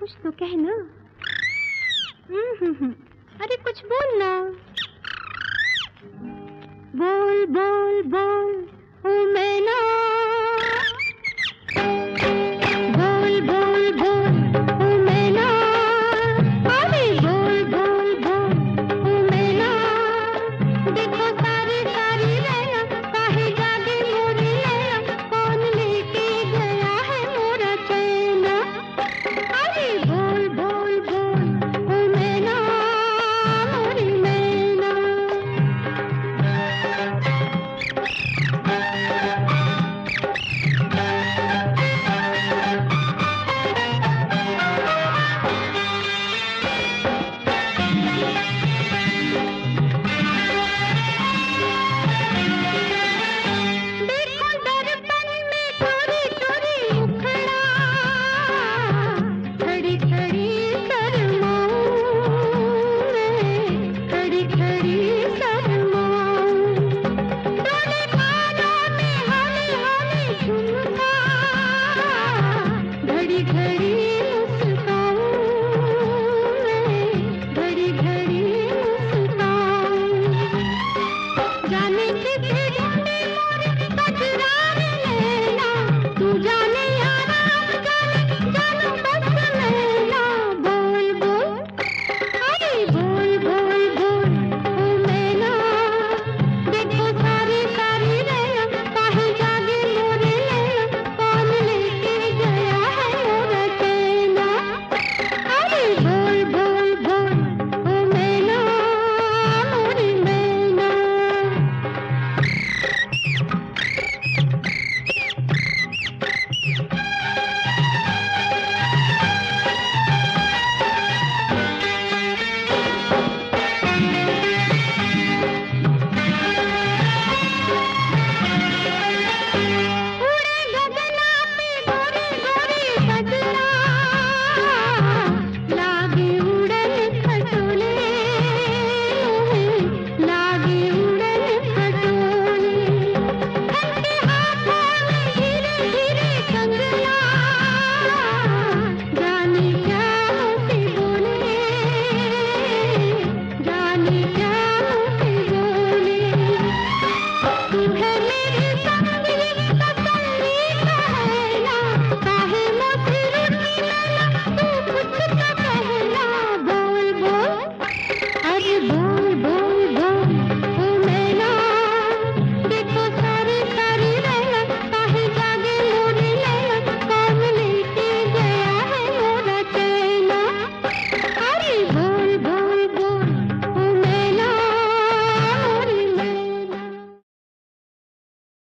कुछ तो कहना। अरे कुछ बोलना। बोल बोल बोल ओ मैना, बोल बोल बोल ओ मैना, अरे बोल बोल बोल ओ मैना। देखो सारी सारी रैना, काहे जागे मोरी नैना, कौन लेके गया है मोरा चैना। अरे बोल बोल बोल ओ मैना, मोरी मैना। देखो दर्पण में चोरी चोरी मुखड़ा, खड़ी खड़ी शर्माऊं मैं, खड़ी खड़ी शर्माऊं। डोले बालों में हौले हौले झुमका, घड़ी घड़ी मुस्काऊं मैं, घड़ी घड़ी मुस्काऊं। जाने किसे